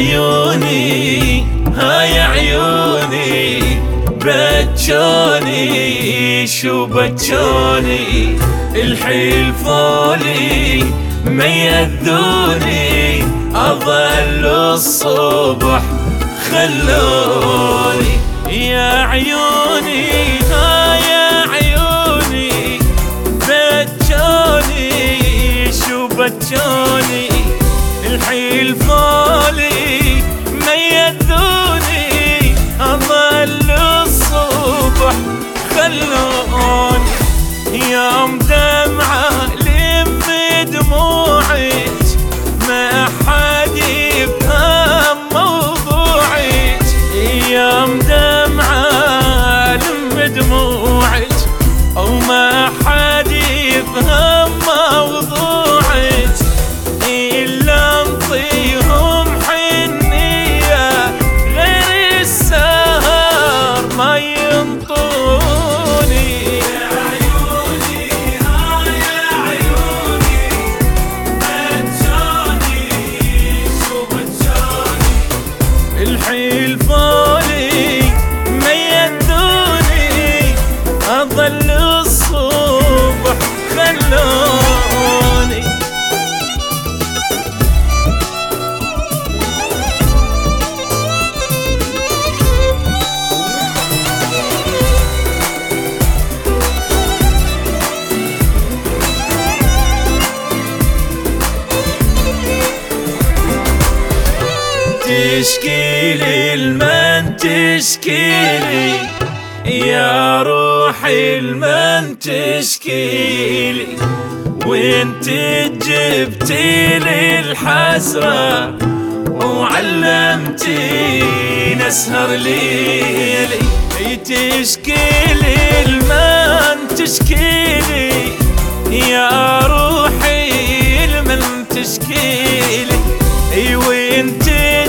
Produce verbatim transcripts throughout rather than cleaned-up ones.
عيوني هاي عيوني بتشوني شو بتشوني الحيل فولي ما يأذوني أظل الصبح خلوني يا عيوني يا عيوني بتشوني شو بتشوني الحيل فولي ما يأذوني أظل الصبح خلوني يوم دمعة لم دموعك ما حد يفهم موضوعك يوم دمعة لم دموعك وما حد يفهم موضوعك إلا انطيهم حنية غير السهر ما ينطوني يا عيوني يا عيوني بتشوني شو بتشوني الحيل فولي ما يأذوني أظل الصبح خلوني تشكيلي المن تشكيلي يا روحي المن تشكيلي وانت جبتي لي الحسرة وعلمتيني اسهر ليلي تشكيلي المن تشكيلي يا روحي المن تشكيلي وانت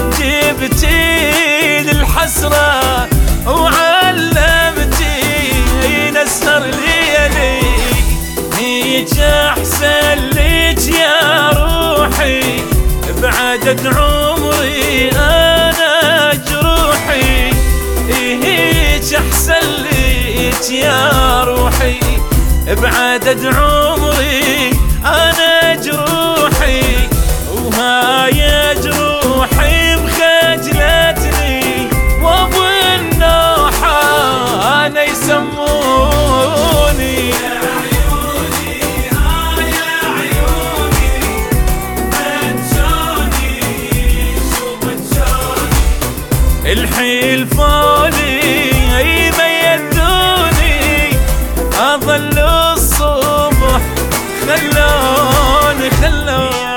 جبتي الحسرة وعلمتي نسهر ليلي هيج احسن ليك يا روحي بعدد عمري انا جروحي هيج احسن ليك يا روحي بعدد عمري انا جروحي وهاي جروحي مخجلتني وابو النوحة انا يسموني يا عيوني يا عيوني بتشوني شو بتشوني الحيل فولي ما يأذوني أظل الصبح خلوني خلوني